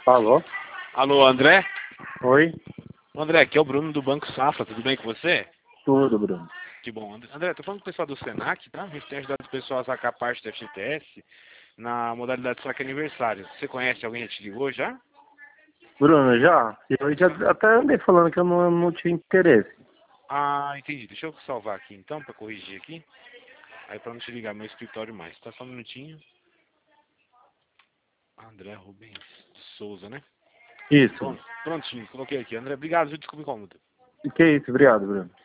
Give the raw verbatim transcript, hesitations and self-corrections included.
Alô? Alô, André? Oi? André, aqui é o Bruno do Banco Safra, tudo bem com você? Tudo, Bruno. Que bom. André, André, tô falando com o pessoal do Senac, tá? A gente tem ajudado o pessoal a sacar parte do F G T S na modalidade saque aniversário. Você conhece alguém que te ligou já? Bruno, já? Eu já até andei falando que eu não, não tinha interesse. Ah, entendi. Deixa eu salvar aqui então, pra corrigir aqui. Aí pra não te ligar meu escritório mais. Tá só um minutinho. André Rubens de Souza, né? Isso. Pronto, prontinho, coloquei aqui. André, obrigado, viu? Desculpa o incômodo. Que isso, obrigado, Bruno.